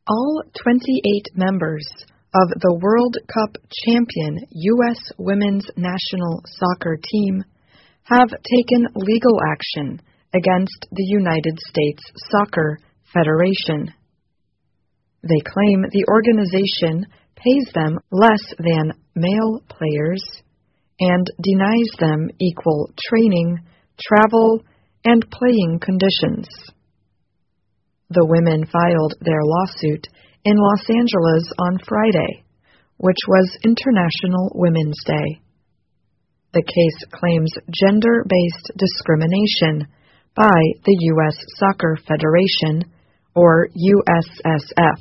All 28 members of the World Cup champion U.S. women's national soccer team have taken legal action against the United States Soccer Federation. They claim the organization pays them less than male players and denies them equal training, travel, and playing conditions. The women filed their lawsuit in Los Angeles on Friday, which was International Women's Day. The case claims gender-based discrimination by the U.S. Soccer Federation, or USSF.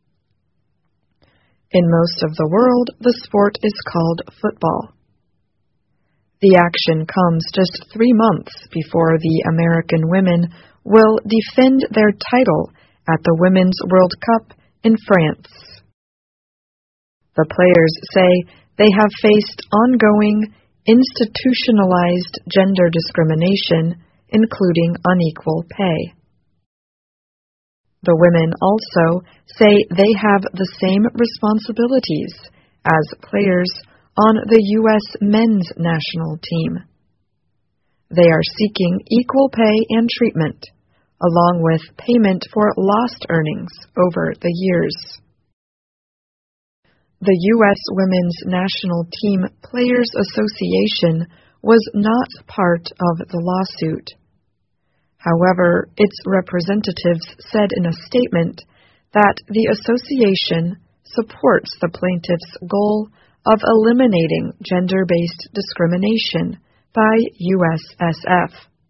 In most of the world, the sport is called football. The action comes just 3 months before the American women will defend their title at the Women's World Cup in France. The players say they have faced ongoing, institutionalized gender discrimination, including unequal pay. The women also say they have the same responsibilities as players on the U.S. men's national team. They are seeking equal pay and treatment, along with payment for lost earnings over the years. The U.S. Women's National Team Players Association was not part of the lawsuit. However, its representatives said in a statement that the association supports the plaintiffs' goal of eliminating gender-based discrimination by USSF.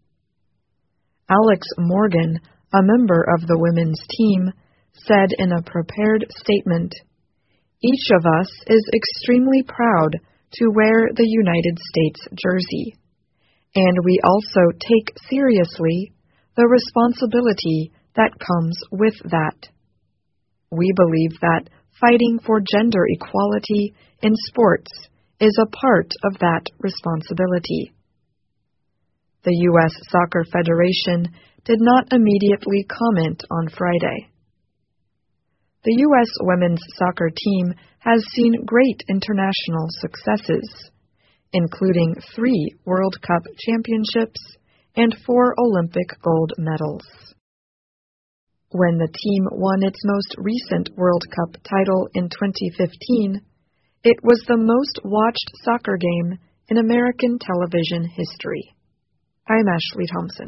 Alex Morgan, a member of the women's team, said in a prepared statement, "Each of us is extremely proud to wear the United States jersey, and we also take seriously the responsibility that comes with that. We believe that fighting for gender equality in sports is a part of that responsibility." The U.S. Soccer Federation did not immediately comment on Friday. The U.S. women's soccer team has seen great international successes, including 3 World Cup championships and 4 Olympic gold medals. When the team won its most recent World Cup title in 2015, it was the most watched soccer game in American television history. I'm Ashley Thompson.